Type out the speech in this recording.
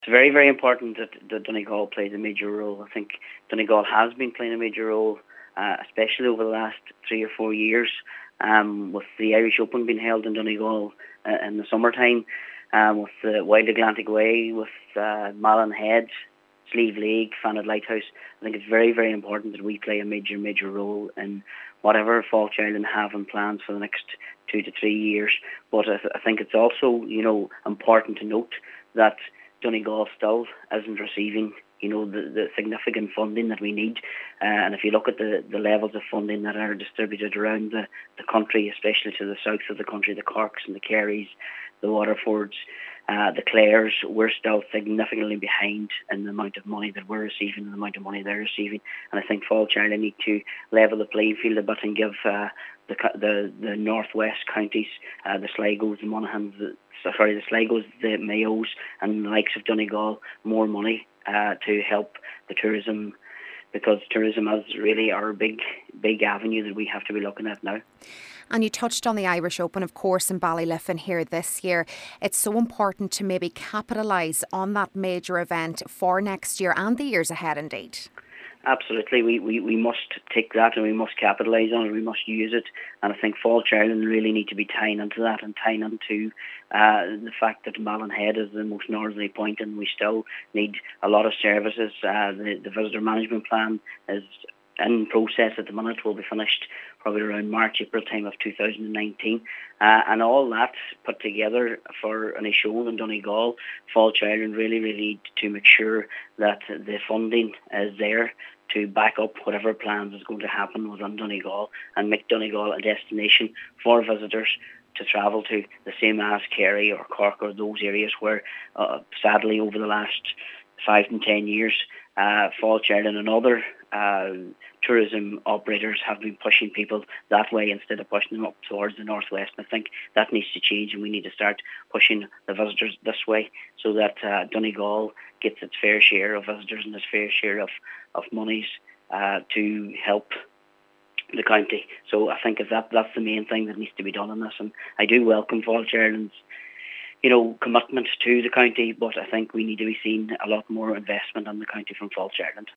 It's very, very important that Donegal plays a major role. I think Donegal has been playing a major role, especially over the last 3 or 4 years, with the Irish Open being held in Donegal in the summertime, with the Wild Atlantic Way, with Malin Head, Slieve League, Fanad Lighthouse. I think it's very, very important that we play a major, major role in whatever Falkirk Island have in plans for the next 2 to 3 years. But I think it's also, important to note that Donegal still isn't receiving, the significant funding that we need. And if you look at the levels of funding that are distributed around the country, especially to the south of the country, the Corks and the Kerrys, the Waterfords, the Clares, we're still significantly behind in the amount of money that we're receiving and the amount of money they're receiving. And I think Falkirk Island need to level the playing field a bit and give the northwest counties, the Sligos, the Monaghan's, the Sligos, the Mayos, and the likes of Donegal more money to help the tourism, because tourism is really our big avenue that we have to be looking at now. And you touched on the Irish Open, of course, in Ballyliffin here this year. It's so important to maybe capitalise on that major event for next year and the years ahead indeed. Absolutely, we must take that and we must capitalise on it, we must use it. And I think Falkirk Island really need to be tying into that and tying into the fact that Malin Head is the most northerly point and we still need a lot of services. The visitor management plan is in process at the minute, will be finished probably around March, April time of 2019. And all that put together for Inishowen and Donegal, Falkirk Island really need to make sure that the funding is there to back up whatever plans is going to happen within Donegal and make Donegal a destination for visitors to travel to, the same as Kerry or Cork or those areas where sadly over the last 5 and 10 years Falkirk Island and other tourism operators have been pushing people that way instead of pushing them up towards the northwest. And I think that needs to change and we need to start pushing the visitors this way so that Donegal gets its fair share of visitors and its fair share of monies to help the county. So I think that's the main thing that needs to be done on this, and I do welcome Falkirk Island's commitment to the county, but I think we need to be seeing a lot more investment in the county from Falkirk Island.